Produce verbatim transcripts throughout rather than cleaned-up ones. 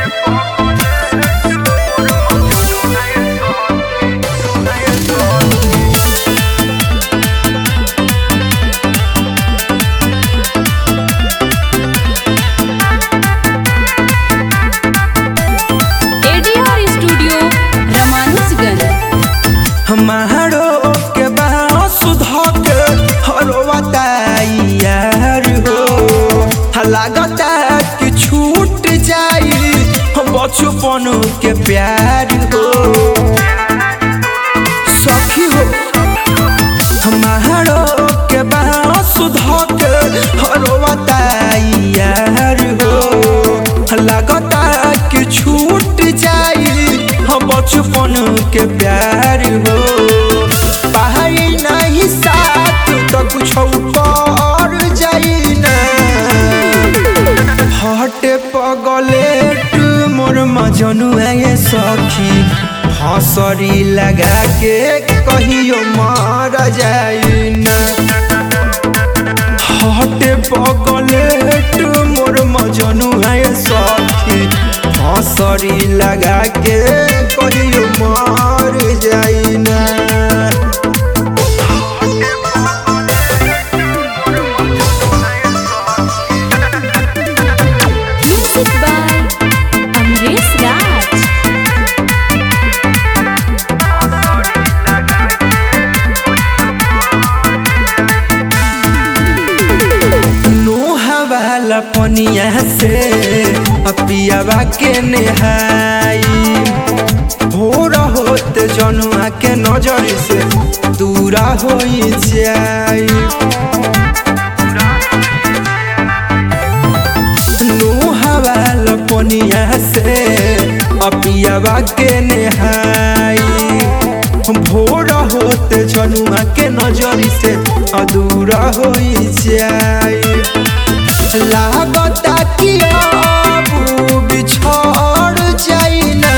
हमारो के बाँस धक हरवता यार हो, लागता कि छूट जाई बचपन के प्यार हो। सखी हो हमारो के बाँस धक हरवता यार हो, लागता कि छूट जाई बचपन के प्यार हो। पहाड़ी नहीं साथ तो कुछ कर जाई ना, हटे पगलेट मोर मजनू है सखी, हंसरी लगा के कहियो मर जाई ना। हटे पगलेट मोर मजनू है सखी, हंसरी लगा के कहियो मर जाई ना। Music by Amresh Raj. नोहा वाला पनिया से पियावा के नेहाई, हो रहोत जनुआ के नजर से दूरा हो जाई। नोहा वाला पनिया से पियावा के नेहाई, भोर होते जनुआ के नजर से अधूरा हो जाए। लागता कि अब बिछड़ जाई ना,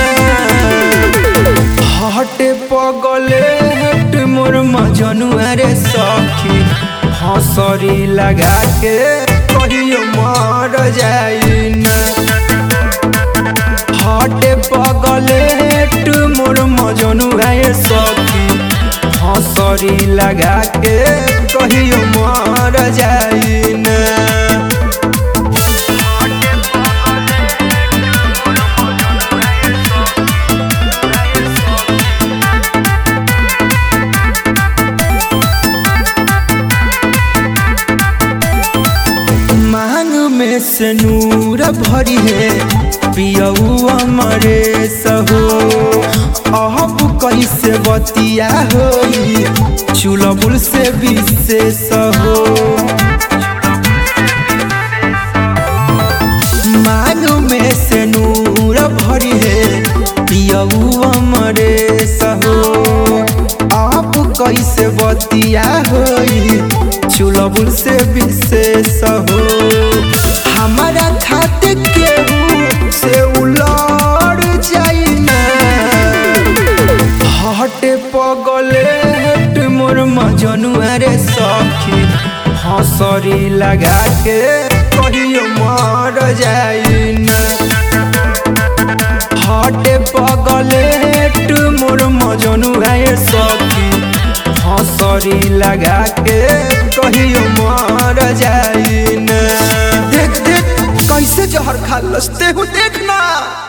हटे पगलेट मोर मजनुआ रे सखी, हंसरी लगा के कहियो मर जाई ना। हटे पगलेट मोर मजनुआ रे सखी, हंसरी लगा के कहियो मर जाई ना। मांग में से नूर भरी है पियऊ अमरे सहो, अब कैसे बतिया होई चुलबुल से विशेष हो। मांग में से नूर भरी है पियऊ अमरे सहो, अब कैसे बतिया होई चुलबुल से विशेष हो। हमारा खाते केहू से उलड़ जाई ना, हटे पगलेट मोर मजनुआ रे सखी, हंसरी लगा के कहियो मर जाई ना। हटे पगलेट मोर मजनुआ रे सखी, हंसरी लगा के कहियो मर जाई ना। देख देख कैसे जहर खा लसते हो देखना।